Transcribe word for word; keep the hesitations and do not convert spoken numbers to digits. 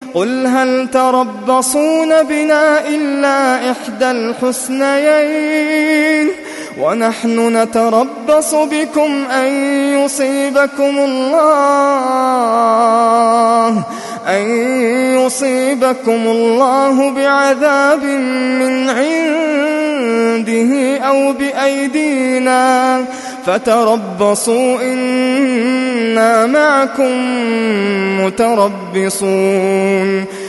قل هل تربصون بنا إلا إحدى الحسنيين ونحن نتربص بكم أن يصيبكم الله أن يصيبكم الله بعذاب من عنده أو بأيدينا فتربصوا إنا معكم متربصون